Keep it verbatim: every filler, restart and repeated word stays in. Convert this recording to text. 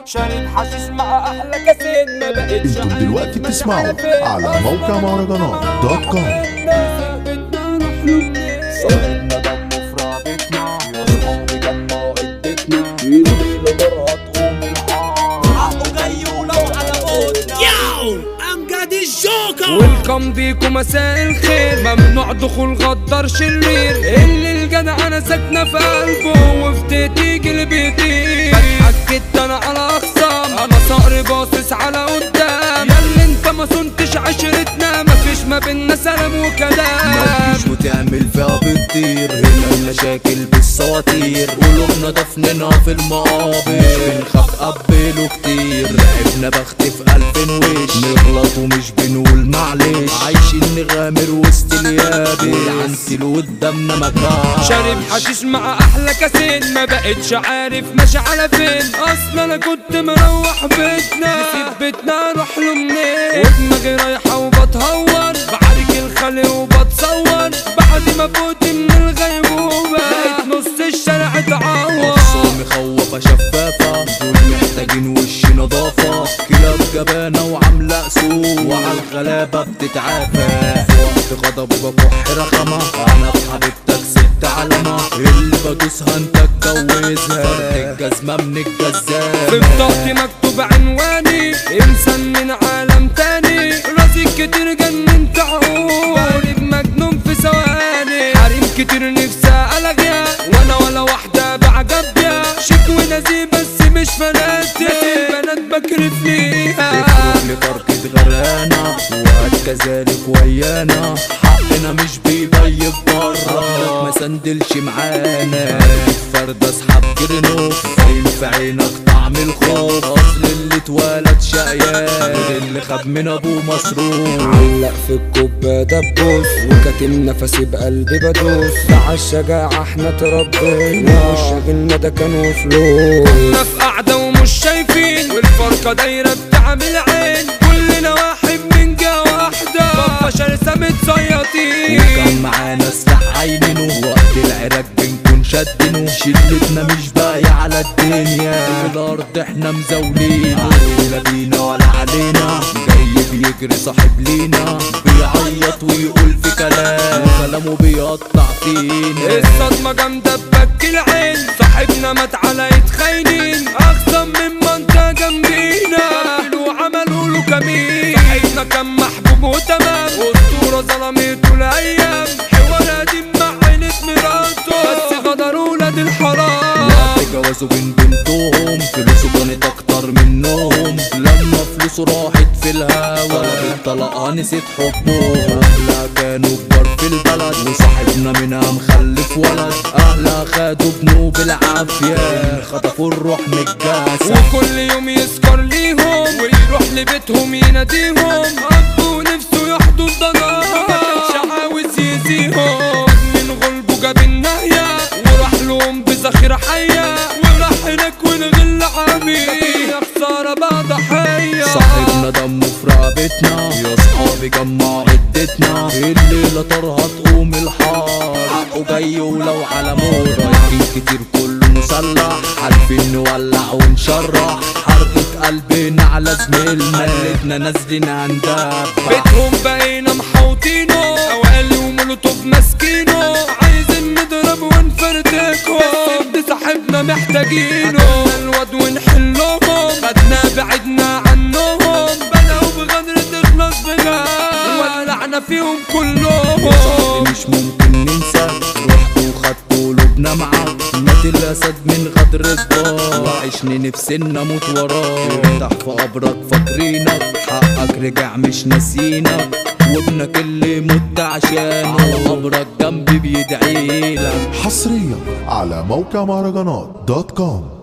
شارب حشيش مع احلى كاسين ما بقتش انتم دلوقتي بتسمعوا على موقع مهرجانات دوت كوم. صاحبنا دمه في رقبتنا يا صحابي جمعوا عدتنا ايده بيله دارها تقوم الحار حقه جاي ولو على موتنا ياو امجد الجوكر. ويلكم بيكم مساء الخير، ممنوع دخول غدار شرير اللي الجدع انا ساكنه في قلبه وفي تيجي اللي بيطير. اتحكت انا على اخصام، انا صقر باصص على قدام، ياللي انت ما صنتش عشرتنا مفيش ما بينا سلام وكلام. مفيش وتعمل فيها بتطير، هنا المشاكل بالسواطير، قلوبنا دفننا في المقابر، بنخاف قبله كتير، لعبنا بخت في ألفين وش، نغلط ومش بنقول معلش، عايشين نغامر وسط اليابس، والعنتل قدامنا مكان. شارب حشيش مع احلى كاسين ما بقتش عارف ماشي على فين، اصلا انا كنت مروح بيتنا نسيب بيتنا اروح له منين، ودماغي رايحه وبتهور بعارك الخلق وبتصور، بعد ما فوت من الغيبوبه لقيت نص الشارع اتعور. اخصامي خوفه شفافه، دول محتاجين وش نظافه، كلاب جبانه وعامله اسود، وعلى الغلابه بتتعافى، في وقت غضب بكح رخمه، انا في حبيبتك ست علامه، اللي بدوسها انت اتجوزها، فرد الجزمه من الجزامه، في بطاقتي مكتوب عنواني انسان من عالم تاني، راسي كتير جننت عقول، قريب مجنون في ثواني، حريم كتير نفسي الغيها وانا ولا واحده بعجب بيها، شيك ونزيه بس مش فناتي، بنات بكرف ليها، تخرج لفرقة غرقانة وهكذلك ويانا، حقنا مش بيضيب برا، ما سندلش معانا، فرد اصحاب جرنوف، باين في عينك طعم الخوف، اصل اللي اتولد شقيان، اللي خد من ابوه مصروف، علق في الكوبا دبوس وكاتم نفسي بقلبي بدوس، ده عالشجاعة احنا تربينا وشغلنا ده كانوا فلوس، احنا في قعدة ومش شايفين والفرقة دايرة بتعمل عين، كلنا واحد من جا واحدة بابا شرسة متزيطين، وكان معانا سلاح عينينه، وقت العراك بنكون شدينه، شلتنا مش باقية على الدنيا، في الارض احنا مزاولينه، لا بينا ولا علينا، جاي بيجري صاحب لينا، بيعيط ويقول في كلام، وكلامه بيقطع فينا، الصدمة جامدة ببكي العين، صاحبنا مات على ايد خاينين، اخصم من منطقة جنبينا، قتلوا وعملوا له كمين، صاحبنا كان محبوب وتمام، اسطورة ظلمته الايام، حوار قديم مع عيلة مراته، بس غدروا ولاد الحرام، وقت جوازه بين بنتهم، فلوسه كانت اكتر منهم، لما فلوسه راحت في الهوا، طلب الطلاق نسيت حبهم، اهلها كانوا كبار في البلد، وصاحبنا منها مخلف ولد، اهلها خدوا ابنه بالعافية، خطفوا الروح من الجسد، وكل يوم يسكر ليهم ويروح لبيتهم يناديهم، ابو نفسه يحضن ضناهم، مكانش عاوز يأذيهم، من غلبه جاب النهية وراح لهم بذخيرة حية، وراح هناك والغل عميق، يا خسارة بقى ضحية، صاحبنا دمه في رقبتنا، يا صحابي جمعوا عدتنا، الليلة طارها تقوم الحار، حقه جاي ولو على موت، رايحين كتير كله مسلح، حالفين نولع ونشرح، حرقة قلبنا على زميلنا، قلتنا نازلين هندبح، بيتهم بقينا محوطينه، اوالي ومولوتوف ماسكينه، عايزين نضرب ونفرتكه، بس صاحبنا محتاجينه، قتلنا الواد ونحلهم، خدنا بعدنا عنهم، بدأوا بغدر تخلص بنا، ولعنا فيهم كلهم، مش ممكن ننسى، رحت وخدت قلوبنا معاك، مات الاسد من غدر الدار، وعشني نفسنا نموت وراك، افتح في قبرك فاكرينك، حقك رجع مش ناسينك، وابنك اللي مت عشانه على قبرك جنبي بيدعيلك. حصريا على موقع مهرجانات دوت كوم.